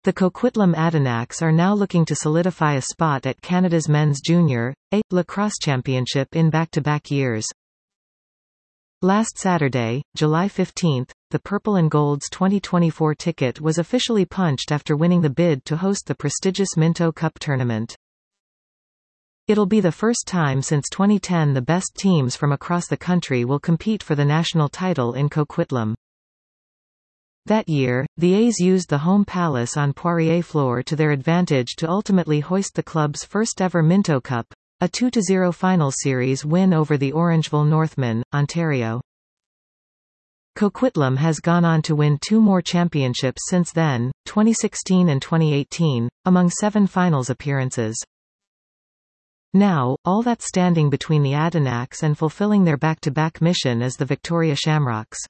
The Coquitlam Adanacs are now looking to solidify a spot at Canada's Men's Junior A Lacrosse Championship in back-to-back years. Last Saturday, July 15, the Purple and Gold's 2024 ticket was officially punched after winning the bid to host the prestigious Minto Cup tournament. It'll be the first time since 2010 the best teams from across the country will compete for the national title in Coquitlam. That year, the A's used the home Palace on Poirier floor to their advantage to ultimately hoist the club's first-ever Minto Cup, a 2-0 final series win over the Orangeville Northmen, Ontario. Coquitlam has gone on to win 2 more championships since then, 2016 and 2018, among 7 finals appearances. Now, all that's standing between the Adanacs and fulfilling their back-to-back mission is the Victoria Shamrocks.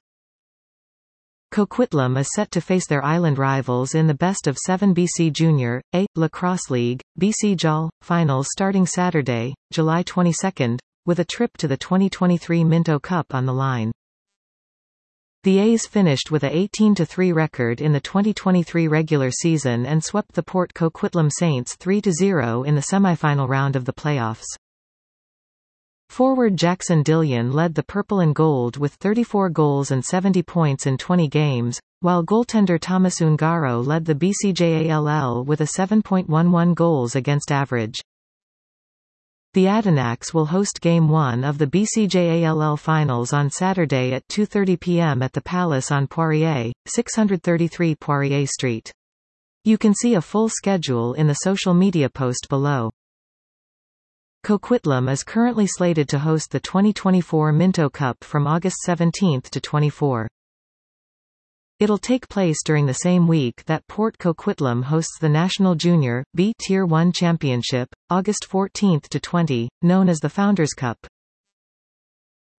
Coquitlam is set to face their island rivals in the best-of-7 BC Junior A Lacrosse League, BC JAL, finals starting Saturday, July 22, with a trip to the 2023 Minto Cup on the line. The A's finished with a 18-3 record in the 2023 regular season and swept the Port Coquitlam Saints 3-0 in the semi-final round of the playoffs. Forward Jackson Dillion led the Purple and Gold with 34 goals and 70 points in 20 games, while goaltender Thomas Ungaro led the BCJALL with a 7.11 goals against average. The Adanacs will host Game 1 of the BCJALL Finals on Saturday at 2:30 p.m. at the Palace on Poirier, 633 Poirier Street. You can see a full schedule in the social media post below. Coquitlam is currently slated to host the 2024 Minto Cup from August 17 to 24. It'll take place during the same week that Port Coquitlam hosts the National Junior B Tier 1 Championship, August 14 to 20, known as the Founders Cup.